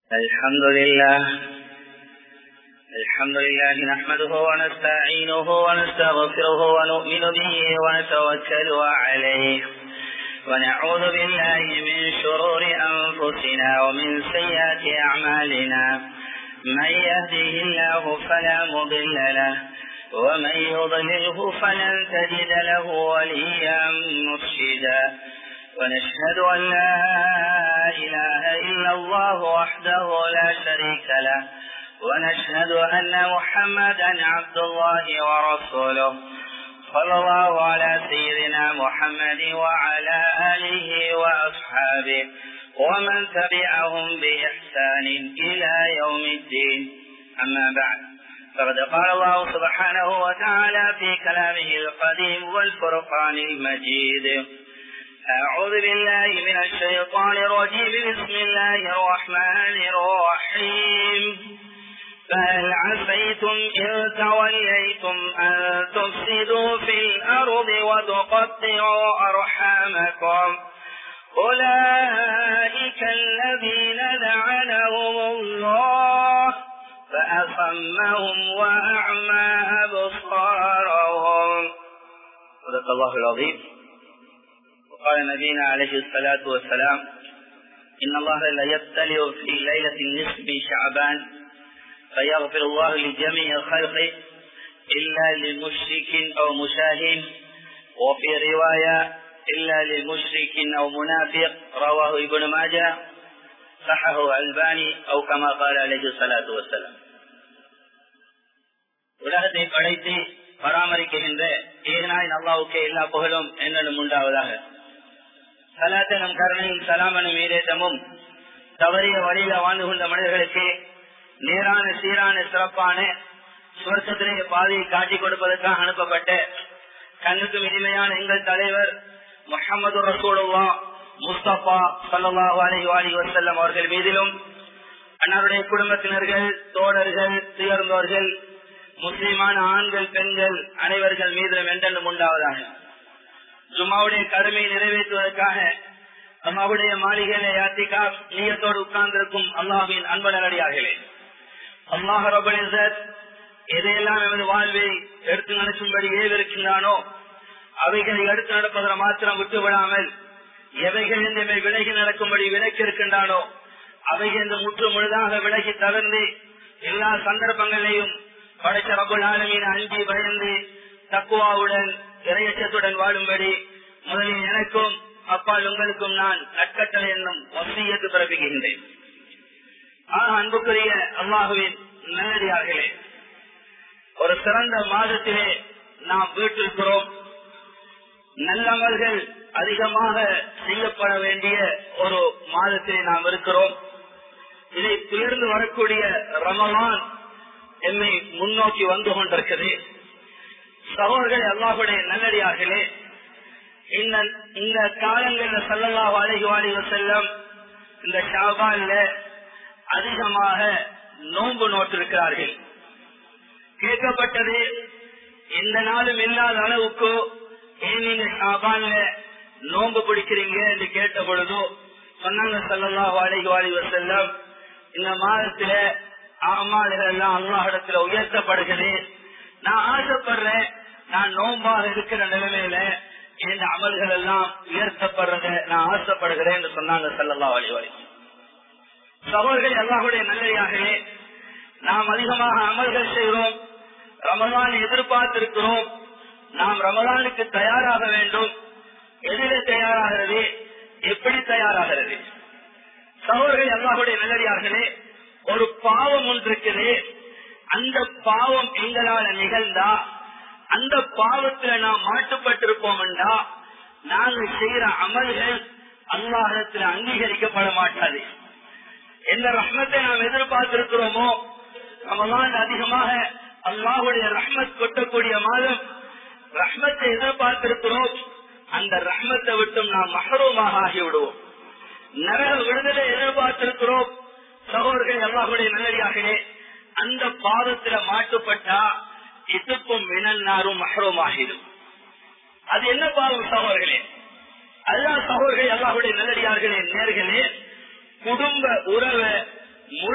الحمد لله نحمده ونستعينه ونستغفره ونؤمن به ونتوكل عليه ونعوذ بالله من شرور أنفسنا ومن سيئات أعمالنا من يهده الله فلا مضل له ومن يضلله فلن تجد له وليا مرشدا ونشهد أن لا إله إلا الله وحده لا شريك له ونشهد أن محمدا عبد الله ورسوله صلى الله على سيدنا محمد وعلى آله وأصحابه ومن تبعهم بإحسان إلى يوم الدين. أما بعد، فقد قال الله سبحانه وتعالى في كلامه القديم والفرقان المجيد: أعوذ بالله من الشيطان الرجيم. بسم الله الرحمن الرحيم. فهل عسيتم إن توليتم أن تفسدوا في الأرض وتقطعوا أرحامكم أولئك الذين لعنهم الله فأصمهم وأعمى أبصارهم. صدق الله العظيم. وقال نبينا عليه الصلاة والسلام: إن الله لا يبتلي في ليلة النصف من شعبان فيغفر الله لجميع خلقه إلا لمشرك أو مشاهد، وفي رواية إلا لمشرك أو منافق. رواه ابن ماجه، صححه الباني أو كما قال عليه الصلاة والسلام. உலகத்தை படைத்து பராமரிக்கின்ற ஏகனாய் அல்லாஹ்வுக்கே எல்லா புகழும் என்னும் உண்டாவதாக. சலாத்தனும் கருணையும் சலாமனும் ஈரேற்றமும் தவறிய வழியில வாழ்ந்து கொண்ட மனிதர்களுக்கு நேரான சீரான சிறப்பான சுவர்க்கத்திலே பாதையை காட்டிக் கொடுப்பதற்காக அனுப்பப்பட்ட கண்ணுக்கு இனிமையான எங்கள் தலைவர் முஹம்மது ரசூலுல்லாஹ் முஸ்தபா ஸல்லல்லாஹு அலைஹி வஸல்லம் அவர்கள் மீதிலும், அன்னாருடைய குடும்பத்தினர்கள், தோழர்கள், துயர்ந்தோர்கள், முஸ்லிமான ஆண்கள், பெண்கள் அனைவர்கள் மீதிலும் என்றென்றும் உண்டாவதாக. ஜும்மாவுடைய கடமையை நிறைவேற்றுவதற்காக அல்லாஹ்வுடைய மாளிகையிலே இஅ்திகாஃப் நியத்தோடு உட்கார்ந்திருக்கும் அல்லாஹ்வின் அன்பு நல்லடியார்களே, அல்லாஹ் ரப்பல் இஸ்ஸத் எதையெல்லாம் நமது வாழ்வை எடுத்து நடக்கும்படி ஏவிருக்கின்றானோ அவைகளை எடுத்து நடப்பதை மாத்திரம் விட்டுவிடாமல், எவைகள் நம்மை விலகி நடக்கும்படி விலக்கி இருக்கின்றானோ அவைகள் முற்று முழுதாக விலகி தகர்ந்து எல்லா சந்தர்ப்பங்களையும் படைத்த ரப்பல் ஆலமீன் அஞ்சி பயந்து தக்வாவுடன் இறையச்சத்துடன் வாழும்படி முதலில் எனக்கும் அப்பால் உங்களுக்கும் நான் நற்கட்டளை என்னும் வசியத்து பிறப்பிக்கின்றேன். அன்புக்குரிய அல்லாஹுவின் நல்லடியார்களே, ஒரு சிறந்த மாதத்திலே நாம் வீட்டிருக்கிறோம். நல்லமல்கள் அதிகமாக செய்யப்பட வேண்டிய ஒரு மாதத்திலே நாம் இருக்கிறோம். இதை துயர்ந்து வரக்கூடிய ரமலான் என்னை முன்னோக்கி வந்து கொண்டிருக்கிறது. சகோதரர்களே, அல்லாஹ்வுடைய நல்லடியார்களே, இந்த காலங்கள்ல ஸல்லல்லாஹு அலைஹி வஸல்லம் இந்த ஷாபான்ல அதிகமாக நோன்பு நோட்டிருக்கிறார்கள். கேட்கப்பட்டது, எந்த நாளும் இல்லாத அளவுக்கு ஏன் நீங்க ஷாபான்ல நோன்பு பிடிக்கிறீங்க என்று கேட்ட பொழுதோ சொன்னாங்க ஸல்லல்லாஹு அலைஹி வஸல்லம், இந்த மாதத்துல அமால்கள் எல்லாம் அல்லாஹ்விடத்துல உயர்த்தப்படுகிறது. நான் ஆசைப்படுறேன், நான் நோன்பாக இருக்கிற நிலைமையில இந்த அமல்கள் எல்லாம் உயர்த்தப்படுறத நான் ஆசைப்படுகிறேன் என்று சொன்னாங்க ஸல்லல்லாஹு அலைஹி வஸல்லம். சகோதரர்களே, அல்லாஹ்வுடைய நல்லடியார்களே, நாம் அதிகமாக அமல்கள் செய்கிறோம். ரமலானை எதிர்பார்த்திருக்கிறோம். நாம் ரமலானுக்கு தயாராக வேண்டும். எதிலே தயாராகிறது? எப்படி தயாராகிறது? சகோதரர்களே, அல்லாஹ்வுடைய நல்லடியார்களே, ஒரு பாவம் ஒன்று இருக்குது. அந்த பாவம் எங்களால நிகழ்ந்தா, அந்த பாவத்துல நாம் மாட்டுப்பட்டிருப்போம் என்றா, நாங்கள் செய்யற அமல்கள் அல்லாஹ்விடத்தில் அங்கீகரிக்கப்பட மாட்டாது. எந்த ரஹ்மத்தை நாம் எதிர்பார்த்திருக்கிறோமோ, ரமலான் அதிகமாக அல்லாஹ்வுடைய ரஹ்மத் கொட்டக்கூடிய மாதம், ரஹ்மத்தை எதிர்பார்த்திருக்கிறோம். அந்த ரஹ்மத்தை விட்டும் நாம் மஹ்ரூமாக ஆகிவிடுவோம். நரக விடுதலை எதிர்பார்த்திருக்கிறோம். சகோதரர்கள், அல்லாஹ்வுடைய நல்லடியார்களே, அந்த பாவத்துல மாட்டுப்பட்டா இதுக்கும் மினன்னாரும் மஹ்ரூம் ஆகிடும். அது என்ன பாவம் சகோதரர்களே? அல்லாஹ் சகோதரர்களே, அல்லாஹ்வுடைய நல்லடியார்களே, நேர்களே, குடும்ப உறவை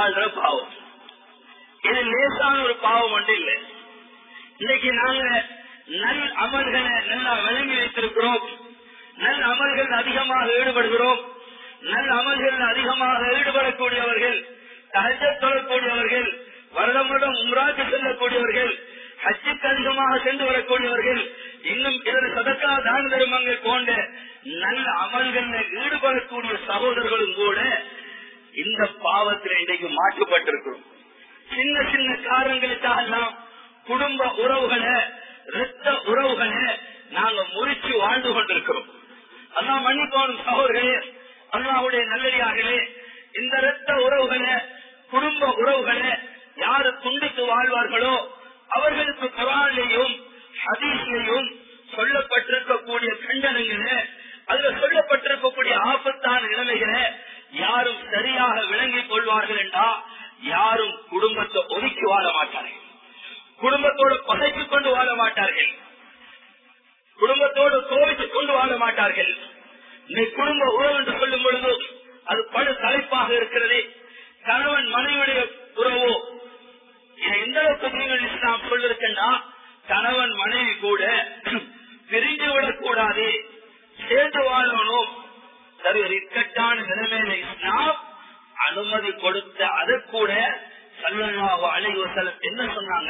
வாழ்ற பாவம். இது லேசான ஒரு பாவம் ஒன்று இல்லை. இன்னைக்கு நாங்க நல் அமல்களை நல்லா விளங்கி வைத்திருக்கிறோம். நல்ல அமல்கள் அதிகமாக ஈடுபடுகிறோம். நல்ல அமல்கள் அதிகமாக ஈடுபடக்கூடியவர்கள், தஹஜ்ஜத் தொழக்கூடியவர்கள், வருடம் வருடம் உம்ராக்கு செல்லக்கூடியவர்கள், ஹஜ்ஜுக்கு அதிகமாக சென்று வரக்கூடியவர்கள், இன்னும் இதர சதக்கா தான தர்மங்கள் போன்ற நல்ல அமல்களில் ஈடுபடக்கூடிய சகோதரர்களும் கூட இந்த பாவத்தில் இன்றைக்கு மாற்றப்பட்டிருக்கிறோம். சின்ன சின்ன காரணங்களுக்காக குடும்ப உறவுகளை, இரத்த உறவுகளை நாங்க முறிச்சு வாழ்ந்து கொண்டிருக்கிறோம். அல்லாஹ் மன்னிக்கணும் சகோதரர்களே, அல்லாஹ்வுடைய நல்லடியார்களே. இந்த இரத்த உறவுகளை, குடும்ப உறவுகளை யாரு துண்டித்து வாழ்வார்களோ அவர்களுக்கு குர்ஆனிலேயும் ஹதீஸிலேயும் சொல்லப்பட்டிருக்கக்கூடிய கண்டனங்களை, அதுல சொல்லப்பட்டிருக்கக்கூடிய ஆபத்தான நிலைமைகளை யாரும் சரியாக விளங்கிக் கொள்வார்கள் என்றா யாரும் குடும்பத்தை ஒதுக்கி வாழ மாட்டார்கள், குடும்பத்தோடு பகைத்துக் கொண்டு வாழ மாட்டார்கள், குடும்பத்தோடு கோவித்துக் கொண்டு வாழ மாட்டார்கள். இன்னைக்கு குடும்ப உறவு என்று சொல்லும் பொழுது அது பல தலைப்பாக இருக்கிறது. கணவன் மனைவியுடைய உறவோ எந்த அளவுக்கு இஸ்லாம் சொல்லிருக்கா, கணவன் மனைவி கூட பிரிந்து விடக்கூடாது, சேர்ந்து வாழணும். சரி, ஒரு இக்கட்டான நிலைமையில இஸ்லாம் அனுமதி கொடுத்த அதை கூட ஸல்லல்லாஹு அலைஹி வஸல்லம் என்ன சொன்னாங்க,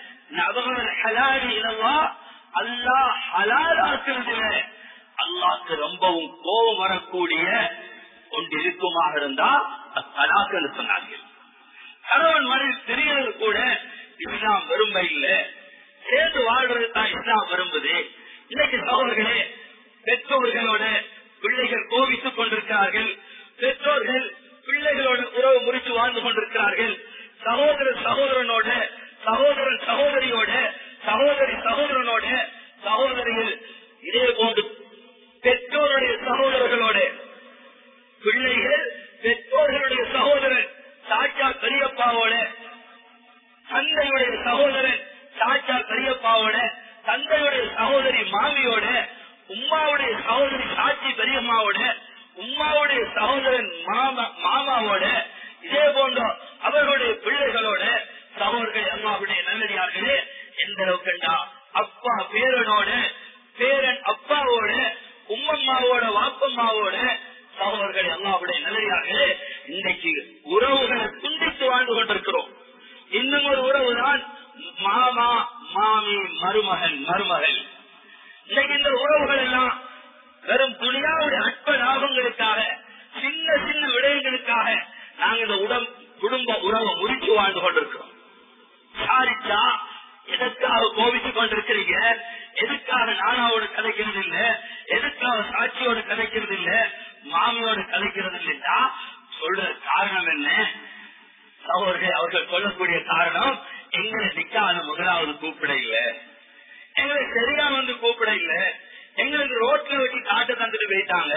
அல்லாஹ் ஹலாலாக்குறதுல அல்லாஹ்க்கு ரொம்பவும் கோபம் வரக்கூடிய ஒன்று இருக்குமாக இருந்தா தலாக்னு சொன்னார்கள். கணவன் மனைவி தெரியறது கூட இஸ்லாம் விரும்ப இல்லை, சேர்ந்து வாழ்றது தான் இஸ்லாம் விரும்புது. இன்னைக்கு சகோதரர்களே, பெற்றோர்களோட பிள்ளைகள் கோபித்துக் கொண்டிருக்கிறார்கள், பெற்றோர்கள் பிள்ளைகளோட உறவு முறித்து வாழ்ந்து கொண்டிருக்கிறார்கள், சகோதரன் சகோதரனோட, சகோதரன் சகோதரியோட, சகோதரி சகோதரனோட, சகோதரிகள் இதே போன்று பெற்றோருடைய சகோதரர்களோட, பிள்ளைகள் பெற்றோர்களுடைய சகோதரன் சாச்சா பெரியப்பாவோட, தந்தையுடைய சகோதரன் சாச்சா பெரியப்பாவோட, தந்தையுடைய சகோதரி மாமியோட, உம்மாவுடைய சகோதரி சாட்சி பெரியம்மாவோட, உம்மாவுடைய சகோதரன் மாமாவோட, இதே போன்ற அவர்களுடைய பிள்ளைகளோட, சகோதரர்கள் அம்மாவுடைய நல்லடியார்களே. எந்த அளவுக்குண்டா அப்பா பேரனோட, பேரன் அப்பாவோட, உம்மம்மாவோட, வாப்பம்மாவோட, சகோதரர்கள் அம்மாவுடைய நல்லடியார்களே. இன்றைக்கு உறவுகளை துண்டித்து வாழ்ந்து கொண்டிருக்கிறோம். இன்னும் ஒரு உறவுதான் மாமா மாமி மருமகன் மருமகள். இன்னைக்கு இந்த உறவுகள் எல்லாம் வெறும் துணியாவுடைய அற்ப லாபங்களுக்காக, சின்ன சின்ன விடயங்களுக்காக நாங்க இந்த குடும்ப உறவை முறிச்சு வாழ்ந்து கொண்டிருக்கிறோம். சாரிச்சா எதற்காக கோபித்துக் கொண்டிருக்கிறீங்க, எதுக்காக நானாவோடு கதைக்கிறது இல்ல, எதுக்காக சாட்சியோடு கதைக்கிறது இல்ல, மாமியோடு கதைக்கிறது இல்லைன்னா சொல்ற காரணம் என்ன? சகோதரர்கள் அவர்கள் சொல்லக்கூடிய காரணம், எங்களை நிக்காத முதலாவது கூப்பிட இல்ல, எங்களை சரியா வந்து கூப்பிட இல்ல, எங்களுக்கு ரோட்ல வச்சு காட்ட தந்துட்டு போயிட்டாங்க,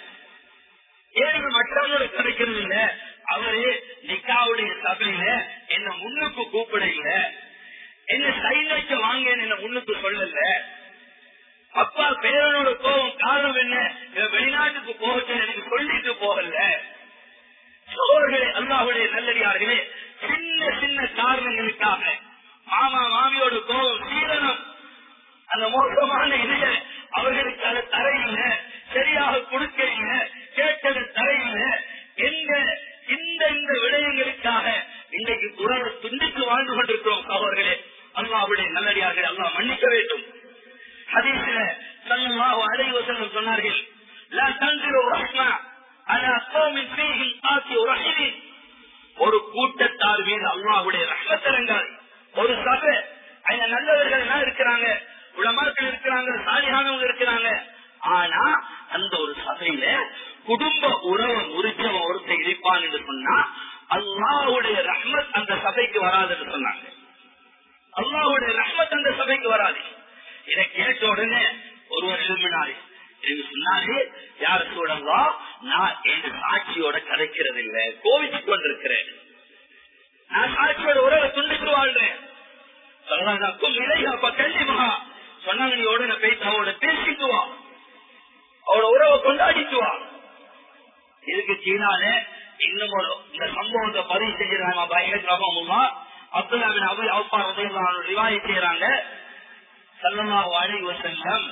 ஏன் மற்றவங்களோட கதைக்கிறது இல்ல, அவரு நிக்காவுடைய சபையில என்ன முன்னுக்கு கூப்பிட இல்ல, என்ன சைன் வைக்க வாங்க என்ன முன்னுக்கு சொல்லல, அப்பா பேரனோட கோபம் காரணம் என்ன, வெளிநாட்டுக்கு போக எனக்கு சொல்லிட்டு போகல. சோழர்களே, அல்லாஹ்வுடைய நல்லடியார்களே, சின்ன சின்ன காரணங்களுக்காக மாமா மாமியோட கோபம் சீரணம், அந்த மோசமான இதைய அவர்களுக்கு அதை தரையில சரியாக கொடுக்கல, கேட்டது தரையில, இந்த விடயங்களுக்காக இன்றைக்கு உறவு துண்டித்து வாழ்ந்து கொண்டிருக்கிறோம். சகோதரர்களே, அல்லாஹ்வுடைய நல்லடியார்கள், அல்லாஹ் மன்னிக்க வேண்டும். ஹதீஸ்ல ஸல்லல்லாஹு அலைஹி வஸல்லம் சொன்னார்கள், லா தன்சிரு ரஹ்மா அலா கௌமின் ஃபீஹிம் ஆதி ரஹீம். ஒரு கூட்டத்தார் மீது அல்லாஹ்வுடைய ரஹ்மத் இறங்காது. ஒரு சபை, அதுல நல்லவர்கள் எல்லாம் இருக்கிறாங்க, உலமாக்கள் இருக்கிறாங்க, சாலிஹானவங்க இருக்கிறாங்க. ஆனா அந்த ஒரு சபையில குடும்ப உறவை முறிச்சவன் ஒருத்தர் இருப்பான் என்று சொன்னா அல்லாஹ்வுடைய ரஹ்மத் அந்த சபைக்கு வராதுன்னு சொன்னாங்க. அல்லாஹ்வுடைய ரஹ்மத் அந்த சபைக்கு வராது. இதை கேட்ட உடனே ஒருவர் எழுப்பினாரு, எனக்கு சொன்னாரு, யார சூழலா நான் என் சாட்சியோட கதைக்கிறது இல்ல, கோவிச்சுக் கொண்டிருக்கிறேன், நான் சாட்சியோட உறவை துண்டித்து வாழ்றேன். கண்டிப்பா சொன்னாங்க, நீ உடனே போயிட்டு அவளோட பேசிக்குவா, அவளோட உறவை கொண்டாடிக்குவா. இதுக்கு சீனால இன்னும் இந்த சம்பவத்தை பதிவு செஞ்சிருக்காங்க. அப்துல்லா பின் அபூ அவ்ஃபா ரலியல்லாஹு அன்ஹு ரிவாயத் செய்றாங்க, ஸல்லல்லாஹு அலைஹி வஸல்லம்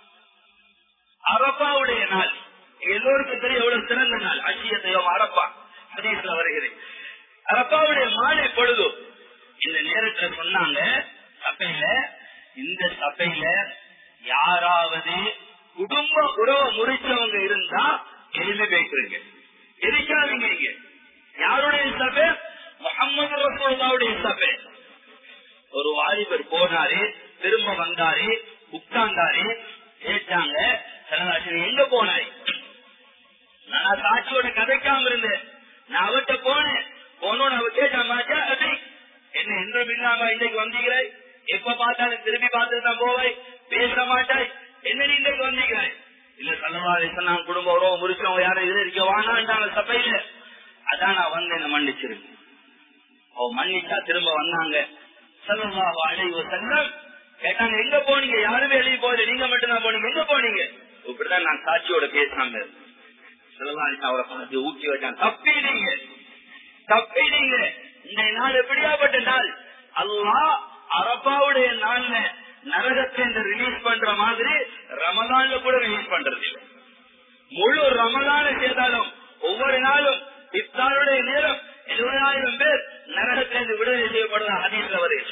அரஃபாவுடைய நாள் எல்லோருக்கும் தெரியும் எவ்வளவு சிறந்த நாள். அஷியத்தையும் அரஃபா ஹதீஸ்ல வருகிறது. அரஃபாவுடைய மாலை பொழுது இந்த நேரத்துல சொன்னாங்க, சபையில இந்த சபையில யாராவது குடும்ப உறவை முறிச்சவங்க இருந்தா எழுதி பேசுறீங்க, எரிக்காதீங்க. யாருடைய சபை? முஹம்மது ரசூலுல்லாஹ்வுடைய சபை. ஒரு வாலிபர் போனாரு, திரும்ப வந்தாரு, உட்கார்ந்தாரு, கேட்டாங்க, எங்க போனாய்? நான் சாட்சியோட கதைக்காம இருந்தேன். நான் அவர்கிட்ட போனேன். போனோன்னு அவ கேட்டாமாச்சா, என்ன என்றும் இல்லாம இன்றைக்கு வந்தீங்கிறாய்? எப்ப பார்த்தாலும் திரும்பி பார்த்துட்டு தான் போவாய், பேச மாட்டாய், என்ன நீ இன்றைக்கு வந்தீங்கிறாய்? இல்ல ஸல்லல்லாஹு சொன்னாங்க, குடும்ப உறவு முறிச்சவங்க யாரும் இதுல இருக்க வானான்டாங்க சபையில. அதான் நான் வந்து என்ன மன்னிச்சிருக்கேன். அவ மன்னிச்சா திரும்ப வந்தாங்க. ஸல்லல்லாஹு அலைஹி வஸல்லம் கேட்டாங்க, எங்க போனீங்க? யாருமே எழுதி போகல, நீங்க மட்டும் தான் போனீங்க, எங்க போனீங்க? இப்படிதான் நான் சாட்சியோட பேசினாங்க. அவரை பார்த்து ஊக்கி வச்சாங்க, தப்பிடுங்க தப்பிடுங்க. இந்த நாள் எப்படியாப்பட்ட நாள்? அல்லாஹ் அரஃபாவுடைய நாள்ல நரகத்தை ரிலீஸ் பண்ற மாதிரி ரமலான்ல கூட ரிலீஸ் பண்றது இல்லை. முழு ரமலான செய்தாலும் ஒவ்வொரு நாளும் இஃப்தாருடைய நேரம் 70,000 பேர் நரகத்திலிருந்து விடுதலை செய்யப்படுற ஹதீஸ்ல வருது.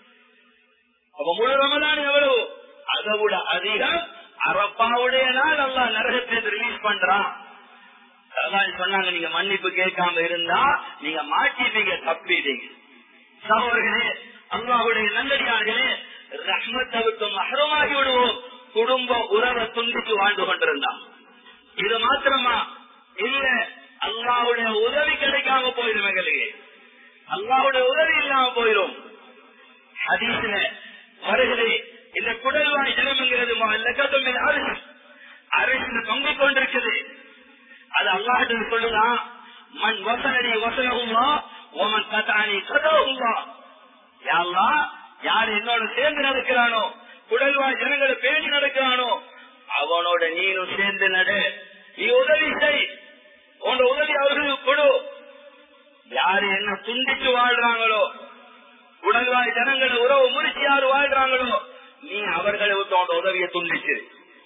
அப்ப முழு ரமலான் எவ்வளவு? அதை விட அதிகம் அரஃபாவுடைய நாள் அல்லாஹ் நரகத்திலிருந்து ரிலீஸ் பண்றான். சொன்னாங்க, நீங்க மன்னிப்பு கேட்காம இருந்தா நீங்க மாட்டிப்பீங்க, தப்பிட்டீங்க. சகோதரர்களே, அல்லாஹ்வுடைய நல்லடியார்களே, ரஹ்மத்தை விட்டு மஹ்ரூமாகி விடுவோம். குடும்ப உறவை துண்டித்து வாழ்ந்து கொண்டிருந்தான். இது மாத்திரமா இல்ல, அல்லாஹ்வுடைய உதவி கிடைக்காம போயிடும். எங்களுக்கு அல்லாஹ்வுடைய உதவி இல்லாம போயிடும். ஹதீஸ்ல வருகிறது, இந்த குடல்வாய் ஜனம்ங்கிறது அரசு தொங்கிக் கொண்டிருக்குது. அது அல்லாஹ் சொல்லுதான், மண் வசனடி வசனகுமா ஓமன் கதானி கதவுமா. யார் என்னோட சேர்ந்து நடக்கிறானோ, குடல்வாய் ஜனங்களை பேணி நடக்கிறானோ, அவனோட நீனும் சேர்ந்து நடு. நீ உதவி செய், உன்னோட உதவி அவர்களுக்கு கொடு. யாரு என்ன துண்டிச்சு வாழ்றாங்களோ, குடல்வாய் ஜனங்களை உறவு முறிச்சு யாரு வாழ்றாங்களோ, நீ அவர்களை விட்டு உன்னோட உதவியை துண்டிச்சு.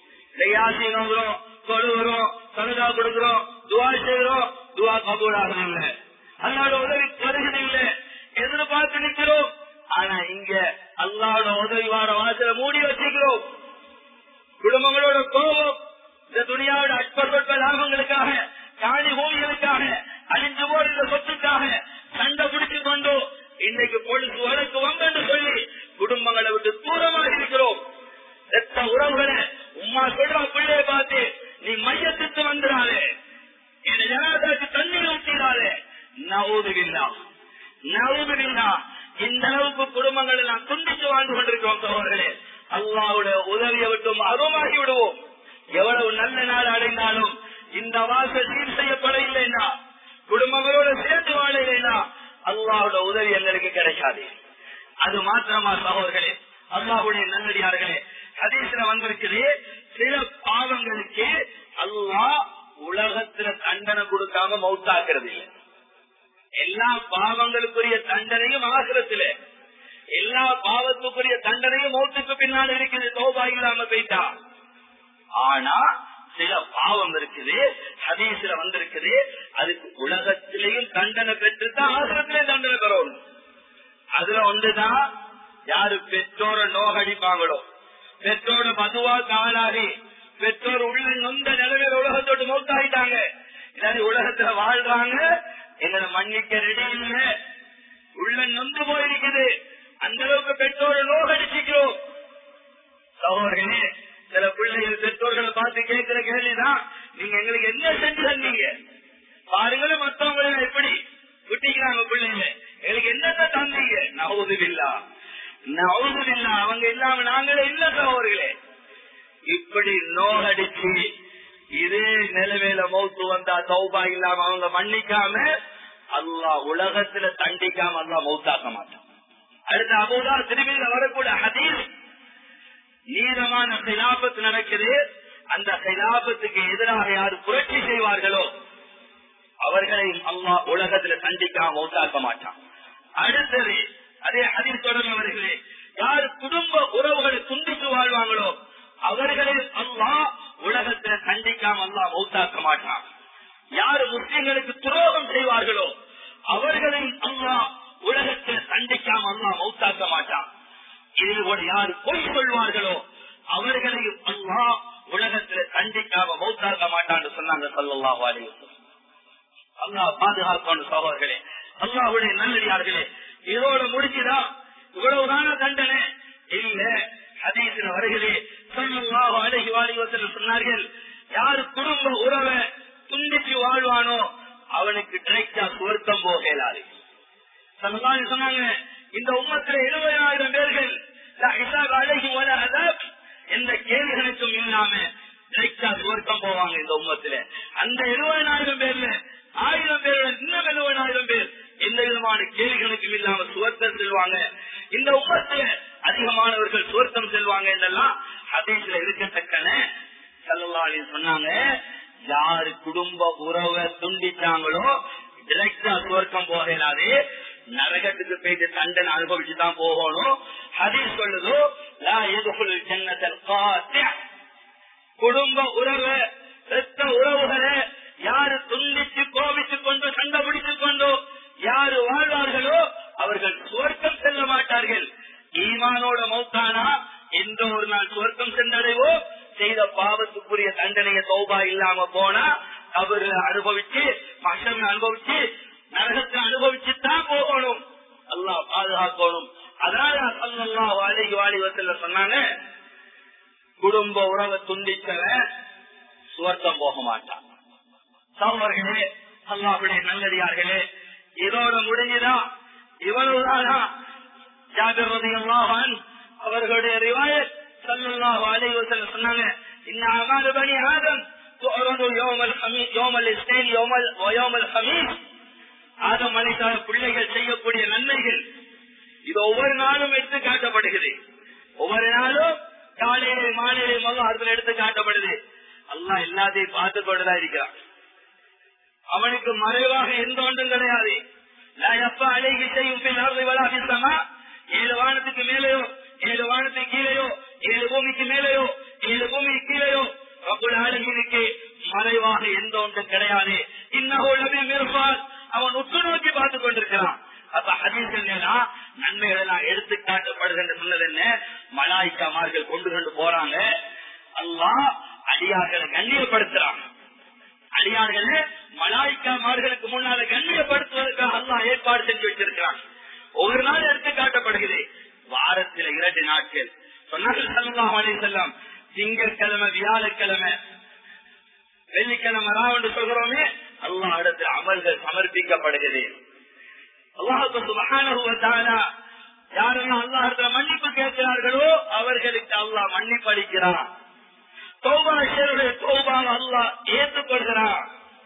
யாசினோம், தொழுகிறோம், சலதா கொடுக்கிறோம், துவா செய்கிறோம், துவா கபூலாக இல்லை, அல்லாட உதவி வருகிறதில்லை, எதிர்பார்த்து நிற்கிறோம். ஆனா இங்க அல்லாட உதவி வார வாசல மூடி வச்சுக்கிறோம். குடும்பங்களோட கோபம், இந்த துணியாவோட அற்பற்பட்ட லாபங்களுக்காக, காணி பூமிகளுக்காக, அழிஞ்சு போற இந்த சொத்துக்காக சண்டை பிடிச்சு கொண்டு இன்னைக்கு பொழுது வழக்கு வங்கன்னு சொல்லி குடும்பங்களை விட்டு தூரமாக இருக்கிறோம். ரத்த உறவுகளை உமா சொல்ற பிள்ளைய பார்த்து, நீ மையத்துக்கு வந்துடாதே, என் ஜனாதாக்கு தண்ணீர் ஊற்றிடாதே. நவுதுபில்லா நவுதுபில்லா. இந்த அளவுக்கு குடும்பங்கள் எல்லாம் துண்டிச்சு வாழ்ந்து கொண்டிருக்கிறோம். சகோதரர்களே, அல்லாஹ்வுடைய உதவியை விட்டும் அருமாகி விடுவோம். எவ்வளவு நல்ல நாள் அடைந்தாலும் இந்த வாசல் சீர் செய்யப்பட இல்லைன்னா, குடும்பங்களோட சேர்த்து வாழ இல்லைன்னா அல்லாஹ்வுடைய உதவி எங்களுக்கு கிடைக்காது. அது மாத்திரமா சகோதரர்களே, அல்லாஹ்வுடைய நல்லடியார்களே, ஹதீஸ்ல வந்திருக்குது, சில பாவங்களுக்கு அல்லாஹ் உலகத்துல தண்டனை கொடுக்காம மௌத்தாக்குறது இல்லை. எல்லா பாவங்களுக்குரிய தண்டனையும் ஆகிரத்துல, எல்லா பாவத்துக்குரிய தண்டனையும் மௌத்துக்கு பின்னால் இருக்குது, தௌபா இல்லாம போயிட்டா. ஆனா சில பாவம் இருக்குது, ஹதீஸ்ல வந்திருக்குது, அதுக்கு உலகத்திலையும் தண்டனை பெற்றுதான் ஆகிரத்திலையும் தண்டனை பெறணும். அதுல ஒன்றுதான், யாரு பெற்றோர நோகடிப்பாங்களோ, பெற்றோட மதுவா காலாகி பெற்றோர் உள்ள நொந்த நிலைமையில உலகத்தோடு மௌத்தாயிட்டாங்க, இல்லாட்டி உலகத்துல வாழ்றாங்க, எங்களை மன்னிக்க ரெடி இல்ல, உள்ள நொந்து போயிருக்குது, அந்த அளவுக்கு பெற்றோரை நோகடிச்சுக்கிறோம். சகோதரர்களே, சில பிள்ளைகள் பெற்றோர்களை பார்த்து கேட்கிற கேள்விதான், நீங்க எங்களுக்கு என்ன செஞ்சு தந்தீங்க பாருங்களும், மற்றவங்களை எப்படி விட்டிக்கிறாங்க பிள்ளைங்க, எங்களுக்கு என்னென்ன தந்தீங்க. நவுதுபில்லா நவுதுபில்லா, அவங்க இல்லாம நாங்களே இல்ல சகோதரர்களே. இப்படி நோகடிச்சு இதே நிலைமையில மௌத்து வந்தா தௌபா இல்லாம அவங்க மன்னிக்காம அல்லாஹ் உலகத்துல தண்டிக்காம அல்லாஹ் மௌத்தாக்க மாட்டான். அடுத்த அபூதா திரும்பியில வரக்கூடிய ஹதீஸ், நீளமான கிலாபத் நடக்குது, அந்த கிலாபத்துக்கு எதிராக யார் புரட்சி செய்வார்களோ அவர்களையும் அல்லாஹ் உலகத்துல தண்டிக்காம மௌத்தாக்க மாட்டான். அடுத்தது அதே ஹதீஸ் தொடர்பவர்களே, யார் குடும்ப உறவுகளை துண்டித்து வாழ்வாங்களோ அவர்களையும் அல்லாஹ் உலகத்துல தண்டிக்காம அல்லாஹ் மௌத்தாக்க மாட்டான். யாரு முஸ்லிம்களுக்கு துரோகம் செய்வார்களோ அவர்களையும் அல்லாஹ் உலகத்தில் தண்டிக்காம அல்லாஹ் மௌத்தாக்க மாட்டான். இதில் கூட யாரு பொய் சொல்வார்களோ அவர்களையும் அல்லாஹ் உலகத்தில் தண்டிக்காம மௌத்தாக்க மாட்டான்னு சொன்னாங்க ஸல்லல்லாஹு அலைஹி வஸல்லம். அல்லாஹ் பாதுகாக்கணும் சகோதரர்களே, அல்லாஹ்வுடைய நல்லடியார்களே. இதோட முடிச்சுதா இவ்வளவுதான தண்டனை இல்ல. ஹதீஸ்ல வருகிறே ஸல்லல்லாஹு அலைஹி வஸல்லம் சொன்னார்கள், யாரு குடும்ப உறவை துண்டிச்சு வாழ்வானோ அவனுக்கு டைரக்டா சுவர்க்கம் போகலாது. சொன்னாங்க, இந்த உம்மத்துல 70,000 பேர்கள் எந்த கேள்விகளுக்கும் இல்லாம டைரக்டா சுவர்க்கம் போவாங்க இந்த உம்மத்துல. அந்த 70,000 பேர்ல 1000 பேர் இன்னும் 70,000 பேர் எந்த விதமான கேள்விகளுக்கும் இல்லாம சுவர்க்கம் செல்வாங்க. இந்த உம்மத்துல அதிகமானவர்கள் சுவர்க்கம் செல்வாங்க என்றெல்லாம் ஹதீஸ்ல இருக்கத்தக்கன ஸல்லல்லாஹு அலைஹி சொன்னாங்க. யாரு குடும்ப உறவை துண்டிச்சாங்களோ டைரக்டா சுவர்க்கம் போகலாது, நரகத்துக்கு போயிட்டு தண்டனை அனுபவிச்சுதான் போகணும். ஹதீஸ் சொல்லுதோ லா யதுகுலுல் ஜன்னத்தல் காத்தி'. குடும்ப உறவை ரத்த உறவுகளை யாரு துண்டிச்சு கோபிச்சு கொண்டு சண்டை பிடித்துக் கொண்டோ யாரு வாழ்வார்களோ அவர்கள் சுவர்க்கம் செல்ல மாட்டார்கள். ஈமானோட மௌத்தானா எந்த ஒரு நாள் சுவர்க்கம் சென்றடைவோ, செய்த பாவத்துக்குரிய தண்டனையை தௌபா இல்லாம போனா அவரு அனுபவிச்சு மஷம் அனுபவிச்சு நரகத்தை அனுபவிச்சுதான் போகணும். அல்லாஹ் பாதுகாக்கணும். அதனால ஸல்லல்லாஹு அலைஹி வஸல்லம் சொன்னாங்க, குடும்ப உறவை துண்டித்தவன் சுவர்க்கம் போக மாட்டான். சகோதரர்களே, அல்லாஹ்வுடைய நல்லடியார்களே, இதோட முடிஞ்சுதா? இவ்வளவுதானா? ஜாபிர் ரலியல்லாஹு அன்ஹு அவர்களுடைய ரிவாயத் ஸல்லல்லாஹு அலைஹி வஸல்லம் சொன்னாங்க, இன்ன அமால் பனி ஆதம் துஅரது யௌமல் ஹமீஸ் யௌமல் இஸ்தீன் யௌமல் ஹமீஸ். ஆதம் மனிதர் பிள்ளைகள் செய்யக்கூடிய நன்மைகள் இது ஒவ்வொரு நாளும் எடுத்து காட்டப்படுகிறது. ஒவ்வொரு நாளும் காலையிலே மாலையிலே மகன் எடுத்து காட்டப்படுது. அல்லாஹ் எல்லாத்தையும் பார்த்து கொண்டுதான் இருக்கிறான். அவனுக்கு மறைவாக எந்த ஒன்றும் கிடையாது. 7 வானத்துக்கு மேலேயோ 7 வானத்துக்கு கீழேயோ 7 பூமிக்கு மேலேயோ 7 பூமிக்கு கீழேயோ ரப்புல் ஆலமீனுக்கு மறைவாக எந்த ஒன்றும் கிடையாது. இன்னஹு லபி மிர்சாத். அவன் உற்று நோக்கி பார்த்துக் கொண்டிருக்கிறான். அப்ப ஹதீஸ் என்னன்னா, நன்மைகள் எல்லாம் எடுத்து காட்டப்படுகின்ற சொன்னது என்ன? மலாயிக்காமார்கள் கொண்டு போறாங்க. அல்லாஹ் அடியார்களை கண்ணியப்படுத்துறான். அடியார்களை மலாயிக்காமார்களுக்கு முன்னால கண்ணியப்படுத்துவதற்காக அல்லாஹ் ஏற்பாடு செஞ்சு வச்சிருக்கிறான். ஒவ்வொரு நாள் எடுத்து காட்டப்படுகிறது. வாரத்தில் 2 நாட்கள் சொன்னார்கள் ஸல்லல்லாஹு அலைஹி வஸல்லம். திங்கட்கிழமை வியாழக்கிழமை வெள்ளிக்கிழமை ராவண்டு சொல்கிறோமே, அல்லாஹ் இடத்துல அமல்கள் சமர்ப்பிக்கப்படுகிறது. அல்லாஹ் சுப்ஹானஹு வ தஆலா யாரெல்லாம் அல்லாஹ் இடத்துல மன்னிப்பு கேட்கிறார்களோ அவர்களுக்கு அல்லாஹ் மன்னிப்பு அளிக்கிறான். தௌபா செய்வதை தௌபாவை அல்லாஹ் ஏற்றுக்கொள்கிறான்.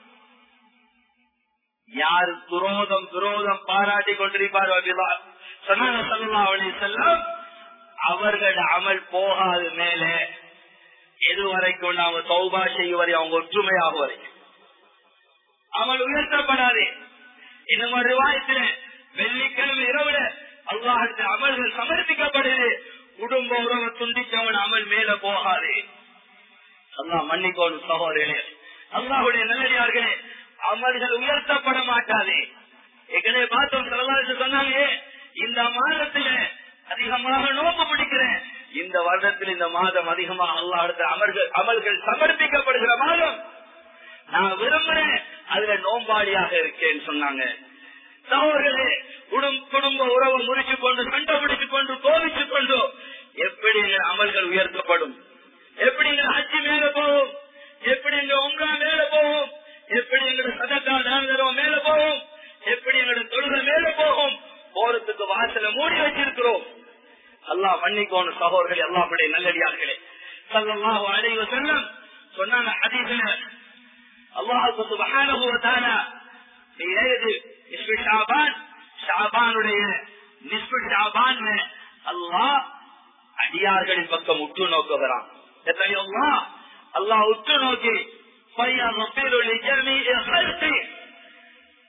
யாரு துரோதம் பாராட்டி கொண்டிருப்பார்கள் சொன்னாங்க ஸல்லல்லாஹு அலைஹி வஸல்லம், அவர்கள் அமல் போகாது மேலே எது வரைக்கும் அவங்க தௌபா செய்வதை அவங்க ஒற்றுமையாக வரைக்கும் அமல் உயர்த்தப்படாது. இன்னும் ஒரு ரிவாயத்துல வெள்ளிக்கிழமை இரவுல அல்லாஹ்வுக்கு அமல்கள் சமர்ப்பிக்கப்படுது. குடும்ப உறவை துண்டிச்சவன் அமல் மேல போகாது. அல்லாஹ் மன்னிக்கோணும் சகோதரர்களே, அல்லாஹ்வுடைய நல்லடியார்களே. அமல்கள் உயர்த்தப்பட மாட்டாது. ஏற்கனவே பார்த்தோம் ஸல்லல்லாஹு சொன்னாங்க, இந்த மாதத்துல அதிகமாக நோன்பு பிடிக்கிறேன். இந்த வருடத்தில் இந்த மாதம் அதிகமாக அல்லாஹ்வுக்கு அமல்கள் சமர்ப்பிக்கப்படுகிற மாதம். நான் விரும்புறேன் அதுல நோம்பாளியாக இருக்கேன்னு சொன்னாங்க. சகோதரர்களே, குடும்ப உறவை முறிச்சு கொண்டு சண்டை பிடிச்சு கொண்டு கோவிச்சு கொண்டு எப்படி எங்கள் அமல்கள் உயர்த்தப்படும்? எப்படி எங்கள் ஹஜ்ஜி மேல போகும்? எப்படி எங்க உம்ரா மேல போகும்? எப்படி எங்களோட சதக்கா தானம் மேல போகும்? எப்படி எங்களோட தொழுகை மேல போகும்? போறதுக்கு வாசல மூடி வச்சிருக்கிறோம். அல்லாஹ் மன்னிக்கோணும் சகோதரர்களே, அல்லாஹ்வுடைய நல்லடியார்களே. ஸல்லல்லாஹு அலைஹி வஸல்லம் சொன்னாங்க ஹதீஸ்ல, அல்லாஹ் சுப்ஹானஹு வ தஆலா நிஸ்ஃபு ஷாபானுடைய நிஸ்ஃபு ஷாபான் அல்லாஹ் அடியார்களின் பக்கம் உற்று நோக்குகிறான். அல்லாஹ் உற்று நோக்கி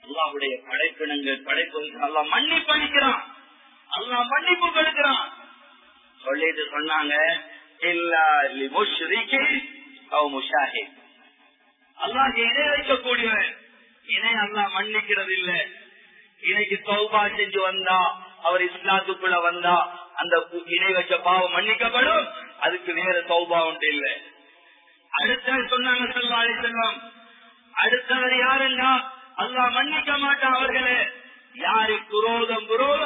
அல்லாஹ்வுடைய படைப்பினங்கள் படைப்பு அல்லாஹ் மன்னிப்பு அளிக்கிறான், அல்லாஹ் மன்னிப்பு கொடுக்கிறான். சொல்லிட்டு சொன்னாங்க அல்லாஹ் இணை வைக்கக்கூடியவன், இணை அல்லாஹ் மன்னிக்கிறது இல்ல. இணைக்கு தௌபா செஞ்சு வந்தா, அவர் இஸ்லாத்துக்குள்ள வந்தா அந்த இணை வச்ச பாவம் மன்னிக்கப்படும். அதுக்கு வேற தௌபா உண்டு இல்ல. அடுத்த சொன்னாங்க ஸல்லல்லாஹு அலைஹி வஸல்லம், அடுத்தவர் யாருன்னா அல்லாஹ் மன்னிக்க மாட்டான் அவர்களே யாரு குரோதம்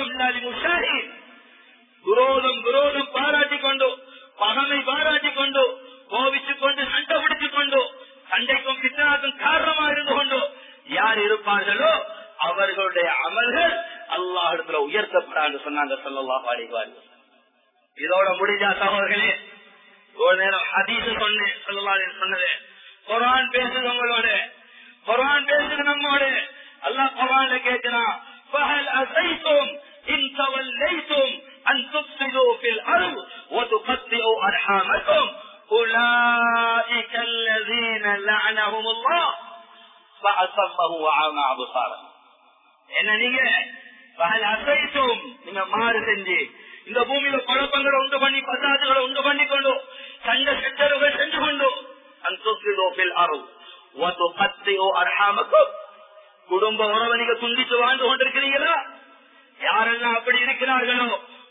குரோதம் பாராட்டிக் கொண்டு, பகமை பாராட்டிக் கொண்டு, கோபிச்சுக் கொண்டு, சண்டை பிடிச்சுக் கொண்டு, சண்டைக்கும் பித்தனாக்கும் காரணமா இருந்து கொண்டு யார் இருப்பார்களோ அவர்களுடைய அமல்கள் அல்லாஹ்விடத்துல உயர்த்தப்படாது சொன்னாங்க ஸல்லல்லாஹு அலைஹி வஸல்லம். இதோட முடிஞ்சா சகோதரர்களே, ஒரு நேரம் ஹதீஸ் சொன்னேன், ஸல்லல்லாஹு அலைஹி வஸல்லம் சொன்னது, குர்ஆன் பேசுது உங்களோட, குர்ஆன் பேசுது நம்மோட. அல்லாஹ் குர்ஆன்ல கேட்கிறான், فهل عصيتم إن توليتم أن تفسدوا في الأرض وتقطعوا أرحامكم أولئك الذين لعنهم الله فأصمهم وأعمى أبصارهم. என்ன நீங்க பகல் அசைத்தும் நீங்க மாறு செஞ்சு இந்த பூமியில குழப்பங்களை உண்டு பண்ணி, பசாதுகளை உண்டு பண்ணி கொண்டு, சண்டை சச்சரவுகள் செஞ்சு கொண்டு, குடும்ப உறவை நீங்க துண்டித்து வாழ்ந்து கொண்டிருக்கிறீங்களா? யாரெல்லாம் அப்படி இருக்கிறார்களோ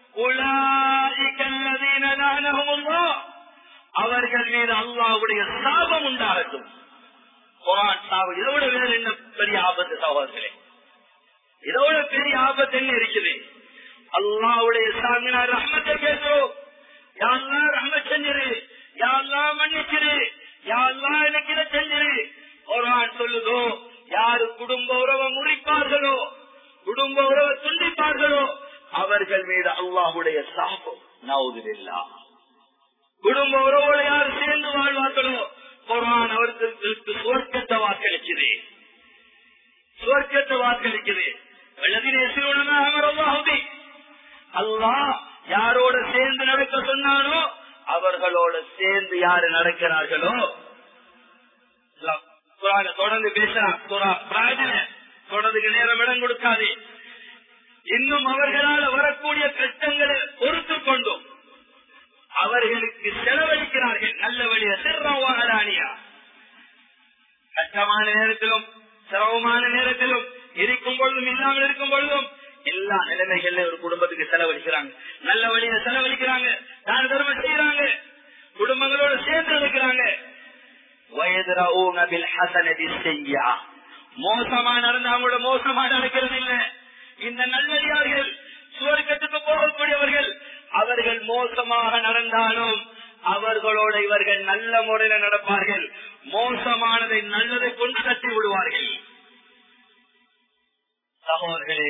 அவர்கள் மீது அல்லாஹ்வுடைய சாபம் உண்டாகட்டும். குர்ஆன் சாபம் இதோட வேற என்ன பெரிய ஆபத்து சகோதரர்களே? இதோட பெரிய ஆபத்து என்ன இருக்குது? அல்லாஹ்வுடைய சாமினா ரஹ்மத்தை கேட்கிறோம். யா அல்லாஹ் ரஹ்மத் செஞ்சிரு, யா அல்லாஹ் மன்னிச்சிரு, யா அல்லாஹ் எனக்கு இதை செஞ்சிரு. குர்ஆன் சொல்லுதோ, யாரு குடும்ப உறவை முறிப்பார்களோ, குடும்ப உறவை துண்டிப்பார்களோ அவர்கள் மீது அல்லாஹ்வுடைய சாபம். நவுதுபில்லாஹ். குடும்ப உறவோடு யார் சேர்ந்து வாழ்வார்களோ குர்ஆன் அவர்களுக்கு சுவர்க்கத்தை வாக்களிக்குது, சுவர்க்கத்தை வாக்களிக்குது. அல்லாஹ் யாரோட சேர்ந்து நடக்க சொன்னானோ அவர்களோட சேர்ந்து யாரு நடக்கிறார்களோ, தொடர்ந்து பேசுறான். தொடர்ந்துக்கு நேரம் இடம் கொடுக்காது. இன்னும் அவர்களால் வரக்கூடிய கஷ்டங்களை பொறுத்து கொண்டும் அவர்களுக்கு செலவழிக்கிறார்கள். நல்ல வழிய சிறவானியா கஷ்டமான நேரத்திலும் சிரமமான நேரத்திலும் இருக்கும் பொழுதும் இல்லாமல் இருக்கும் பொழுதும் எல்லா நிலைமைகள்ல ஒரு குடும்பத்துக்கு செலவழிக்கிறாங்க. நல்ல வழியில செலவழிக்கிறாங்க, தான தர்மம் செய்யறாங்க, குடும்பங்களோட சேர்ந்து இருக்கிறாங்க. மோசமா நடந்தவங்களோட மோசமா நடக்கிறது இல்ல. இந்த நல்லடியார்கள் சுவர்க்கத்துக்கு போகக்கூடியவர்கள், அவர்கள் மோசமாக நடந்தாலும் அவர்களோட இவர்கள் நல்ல முறையில நடப்பார்கள். மோசமானதை நல்லதை கொண்டு தட்டி விடுவார்கள். சகோதரர்களே,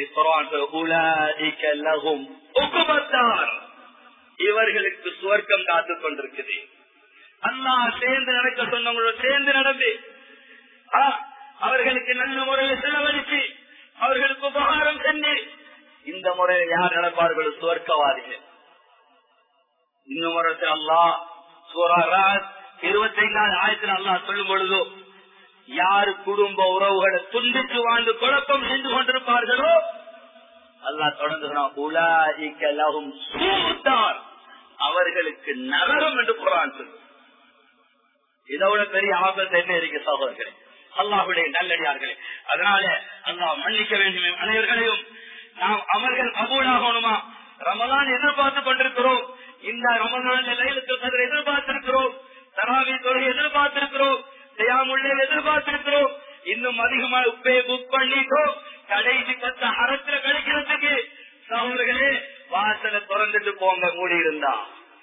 இவர்களுக்கு சுவர்க்கம் காத்துக் கொண்டிருக்குது. அல்லாஹ் சேர்ந்து நடக்க சொன்னவங்களோட சேர்ந்து நடந்து அவர்களுக்கு நல்ல முறையில செலவழிச்சு அவர்களுக்கு உபகாரம் செஞ்சு இந்த முறையில் யார் நடப்பார்களோ சுவர்க்கவாதிகள். இன்னும் ஒரு அல்லாஹ் சூரா ராத் 25வது ஆயத்தில் அல்லாஹ் சொல்லும் பொழுதோ, யாரு குடும்ப உறவுகளை துண்டித்து வாழ்ந்து குழப்பம் செஞ்சு கொண்டிருப்பார்களோ அல்லாஹ் தொடர்ந்து அவர்களுக்கு நரகம் என்று குர்ஆன் சொல்லும். இதோட பெரிய ஆபத்து என்ன இருக்கு சகோதரர்களே, அல்லாஹ்வுடைய நல்லடியார்களே? அதனால அல்லாஹ் மன்னிக்க வேண்டும் அனைவர்களையும். நாம் அமல்கள் கபூலாகணுமா? ரமலான் எதிர்பார்த்து கொண்டிருக்கிறோம். இந்த ரமலான் லைலத்துல் கத்ர் எதிர்பார்த்திருக்கிறோம், தராவி தொழுகை எதிர்பார்த்திருக்கிறோம், தியாமுல்லை எதிர்பார்த்திருக்கிறோம். இன்னும் அதிகமா உப்பே புக் பண்ணிட்டோம். கடைசி 10 ஹரத்துல கழிக்கிறதுக்கு சகோதரர்களே வாசலை திறந்துட்டு போங்க. மூடி இருந்தா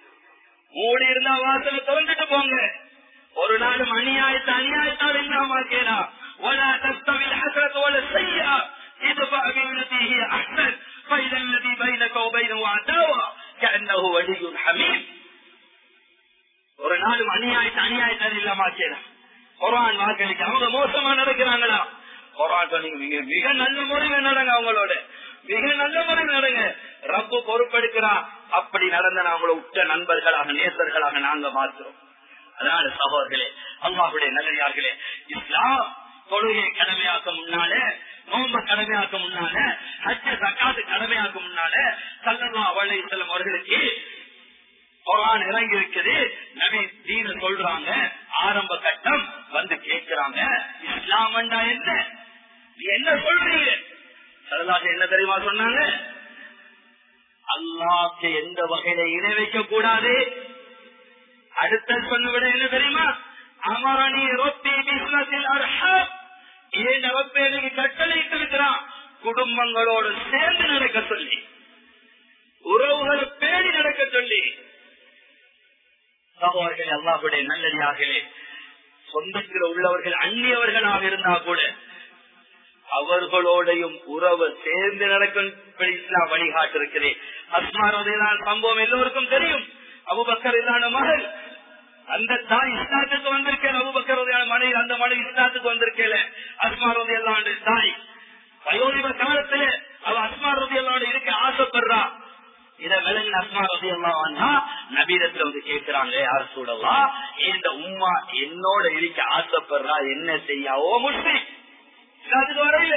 வாசலை திறந்துட்டு போங்க. ஒரு நாளும் அநியாயத்தால் இல்லாம கேடா ولا تستوي الحسنة ولا السيئة ادفع بالتي هي أحسن فإذا الذي بينك وبينه عداوة كأنه ولي حميم. ஒரு நாளும் அநியாயத்தால் இல்லாம கேடா. குர்ஆன் வாக்களிக்க அவங்க மோசமா நடக்கிறாங்களா? குர்ஆன் சொன்னீங்க மிக நல்ல முறையில நடங்க, அவங்களோட மிக நல்ல முறையில் நடங்க. ரப்பு பொறுப்பெடுக்கிறான். அப்படி நடந்த அவங்கள உற்ற நண்பர்களாக நேசர்களாக நாங்க மாற்றுறோம். அதனால சகோதரர்களே, அல்லாஹ்வுடைய நல்லடியார்களே, இஸ்லாம் தொழுகையை கடமையாக்க முன்னால, நோம்ப கடமையாக்க முன்னால, ஹஜ்ஜ ஜகாத் கடமையாக்க முன்னால ஸல்லல்லாஹு அலைஹி வஸல்லம் அவர்களுக்கு குர்ஆன் இறங்கி இருக்குது. நபி தீன சொல்றாங்க. ஆரம்ப கட்டம் வந்து கேட்கிறாங்க, இஸ்லாம் என்றா என்ன, நீ என்ன சொல்றீங்க? ஸல்லல்லாஹு என்ன தெரியுமா சொன்னாங்க? அல்லாஹ்க்கு எந்த வகையில இணை வைக்க கூடாது. அடுத்த சொன்ன விட என்ன தெரியுமா? அமரணி ரொப்பி பிஸ்னத்தில் அர்ஹம், ஏன் ரப்பேனுக்கு கட்டளையிட்டு இருக்கிறான் குடும்பங்களோடு சேர்ந்து நடக்க சொல்லி, உறவுகளை பேணி நடக்க சொல்லி. சகோதரர்களே, அல்லாஹ்வுடைய நல்லடியார்களே, சொந்தத்தில் உள்ளவர்கள் அந்நியவர்களாக இருந்தா கூட அவர்களோடையும் உறவு சேர்ந்து நடக்கும் இஸ்லாம் வழிகாட்டு இருக்கிறது. அஸ்மா ரலியல்லாஹு சம்பவம் எல்லோருக்கும் தெரியும். அபூபக்கர் இல்லாத மகள், அந்த தாய் இஸ்லாத்துக்கு வந்திருக்கேன். அபூபக்கர் ரலியல்லாஹு மனைவி, அந்த மனைவி இஸ்லாத்துக்கு வந்திருக்கேன். அஸ்மா ரலியல்லாஹு தாய் வயோதிப காலத்திலே அவ அஸ்மா ரலியல்லாஹு இருக்க ஆசைப்படுறா. இத விலங்கின அஸ்மா ரலியல்லாஹு அன்ஹா நபியிடத்துல வந்து கேட்கிறாங்க, யார் சூழலாம் இந்த உம்மா என்னோட இருக்க ஆசைப்படுறா, என்ன செய்யாவோ முஸ்லிம் இஸ்லாத்துக்கு வரையில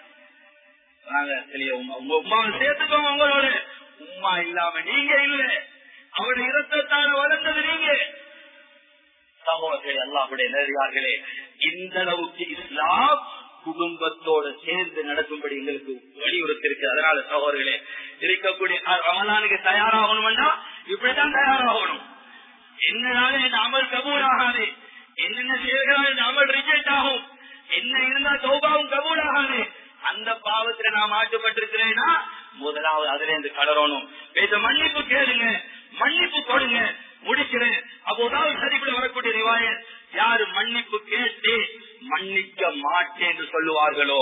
உங்க உமாவை சேர்த்துக்கோங்க. உங்களோட உம்மா இல்லாம நீங்க இல்ல, அவருடைய இரத்தத்தான வளர்ந்தது நீங்க. சகோதரர்களே, அல்லாஹ்வுடைய நேரடியார்களே, இந்த அளவுக்கு இஸ்லாம் குடும்பத்தோடு சேர்ந்து நடக்கும்படி எங்களுக்கு வலியுறுத்திருக்கு. அதனால சகோதரர்களே, இருக்கக்கூடிய ரமலானுக்கு தயாராகணும்னா இப்படித்தான் தயாராகணும். என்னனால இந்த அமல் கபூல் ஆகாது, என்னென்ன செய்யறாங்க இந்த அமல் ரிஜெக்ட் ஆகும், என்ன இருந்தா தௌபாவும் கபூல் ஆகாது. அந்த பாவத்துல நான் மாட்டுப்பட்டிருக்கிறேன்னா முதலாவது அதுல இருந்து கடறணும். மன்னிப்பு கேளுங்க, மன்னிப்பு கொடுங்க, முடிக்கிறேன். அப்போதாவது சரிபட வரக்கூடிய ரிவாயத், யாரு மன்னிப்பு கேட்டு மன்னிக்க மாட்டேன் என்று சொல்லுவார்களோ,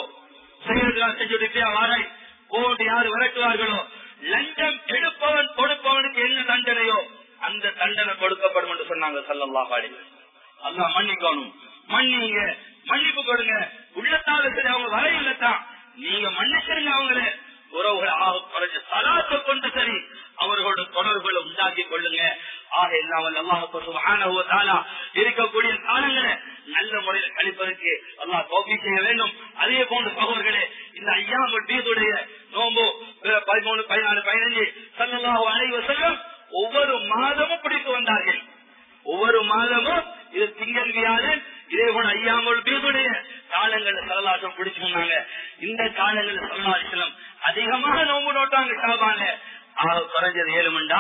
கோடு யாரு விரட்டுவார்களோ, லஞ்சம் எடுப்பவன் கொடுப்பவனுக்கு என்ன தண்டனையோ அந்த தண்டனை கொடுக்கப்படும் என்று சொன்னாங்க ஸல்லல்லாஹு அலைஹி வஸல்லம். அல்லாஹ் மன்னிக்கணும், மன்னிங்க, மன்னிப்பு கொடுங்க. உள்ளத்தால சரி, அவங்க வரையில்தான், நீங்க மன்னிச்சிருங்க. அவங்கள உறவுகள் குறைஞ்ச சலாத்தை கொண்டு சரி அவர்களோட தொடர்புகளை உண்டாக்கி கொள்ளுங்க. ஆக எல்லாம் அல்லாஹ் சுப்ஹானஹு வ தஆலா இருக்கக்கூடிய காலங்களை நல்ல முறையில் கழிப்பதற்கு அல்லாஹ் தௌஃபீக் செய்ய வேண்டும். அதே போன்ற சகோதரர்களே, இந்த அய்யாமுல் பீதுடைய நோன்பு 13, 14, 15 ஸல்லல்லாஹு அலைஹி வஸல்லம் ஒவ்வொரு மாதமும் பிடித்து வந்தார்கள். ஒவ்வொரு மாதமும் இது திங்கள் வியாழன், இதே போல ஐயாமுல் பீதுடைய காலங்கள் ஸல்லல்லாஹு பிடிச்சு சொன்னாங்க. இந்த காலங்கள் ஸல்லல்லாஹு அலைஹி வஸல்லம் அதிகமாக நோன்பு நோட்டாங்க. ஷாபான்ல குறைஞ்சது 7 மண்டா,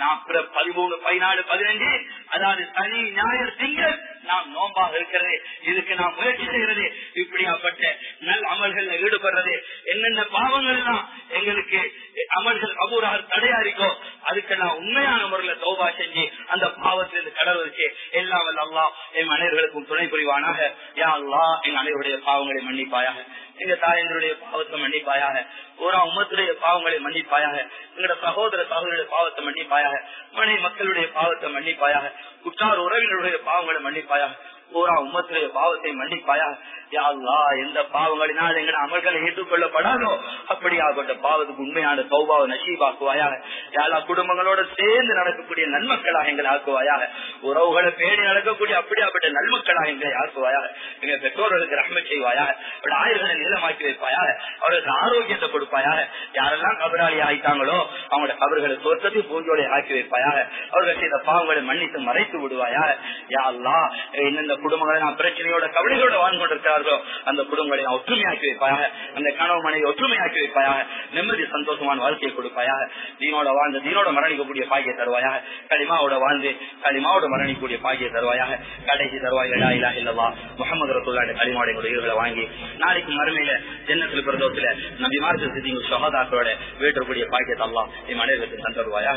13, 14, 15, அதாவது சனி ஞாயிறு திங்கள் நாம் நோம்பாக இருக்கிறது. இதுக்கு நாம் முயற்சி செய்யறது, இப்படியாப்பட்ட நல் அமல்கள் ஈடுபடுறது. என்னென்ன பாவங்கள் எல்லாம் எங்களுக்கு அமல்கள் கபூராக தடையா இருக்கோ அதுக்கெல்லாம் உண்மையான முறையில் தௌபா செஞ்சு அந்த பாவத்திலிருந்து கடவுளுக்கு எல்லாம் வல்ல அல்லாஹ் என் அனைவர்களுக்கும் துணை புரிவானாக. யா அல்லாஹ், என் அனைவருடைய பாவங்களை மன்னிப்பாயாக, எங்க தாயந்தருடைய பாவத்தை மன்னிப்பாயாக, ஒரு உம்மத்துடைய பாவங்களை மன்னிப்பாயாக, எங்களோட சகோதர சகோதரருடைய பாவத்தை மன்னிப்பாயாக, மனைவி மக்களுடைய பாவத்தை மன்னிப்பாயாக, உற்றார் உறவினருடைய பாவங்களை மன்னிப்பாயாக, பூரா உம்மத்துடைய பாவத்தை மன்னிப்பாயாக. யா அல்லாஹ், எந்த பாவங்களினால் எங்களோட அமல்களை ஏற்றுக்கொள்ளப்படாதோ அப்படியாகப்பட்ட பாவத்துக்கு உண்மையான தௌபாவை நசீபாக்குவாயாக. யா அல்லாஹ், குடும்பங்களோட சேர்ந்து நடக்கக்கூடிய நன்மக்களாக எங்களை ஆக்குவாயாக. உறவுகளை பேணி நடக்கக்கூடிய அப்படியாப்பட்ட நன்மக்களாக எங்களை ஆக்குவாயாக. எங்க பெற்றோர்களுக்கு ரஹ்மத் செய்வாயாக, அவருடைய ஆயுள்களை நீளமாக்கி வைப்பாயாக, அவர்களுக்கு ஆரோக்கியத்தை கொடுப்பாயாக. யாரெல்லாம் கபராளி ஆயிட்டாங்களோ அவங்களோட கபர்களை தோற்றத்தை பூஞ்சோலை ஆக்கி வைப்பாயாக. அவர்கள் செய்த பாவங்களை மன்னித்து மறைத்து விடுவாயாக. யா அல்லாஹ், எந்தெந்த குடும்பங்களை நான் பிரச்சனையோட கவலைகளோட வாழ்ந்து கொண்டிருக்கிறார்களோ அந்த குடும்பங்களை நான் ஒற்றுமையாக்கி வைப்பாயாக. அந்த கணவன் மனைவி ஒற்றுமையாக்கி வைப்பாயாக. நிம்மதி சந்தோஷமான வாழ்க்கையை கொடுப்பாயாக. தீனோட வாழ்ந்து தீனோட மரணிக்கக்கூடிய பாக்கிய தருவாயாக. களிமாவோட வாழ்ந்து களிமாவோட மரணிக்கக்கூடிய பாக்கிய தருவாயாக. கடைசி தருவாய் லா இலாஹ இல்லல்லாஹ் முஹம்மது ரசூலுல்லாஹ் களிமாவோட உயிர்களை வாங்கி நாளைக்கு மறுமையில ஜன்னத்துல் ஃபிர்தௌஸ்ல நபிமார்கள் சித்திகள் ஷஹதாக்களோட வீட்டக்கூடிய பாக்கியத்தை அல்லாஹ் என் அனைவருக்கு தந்தருவாயாக.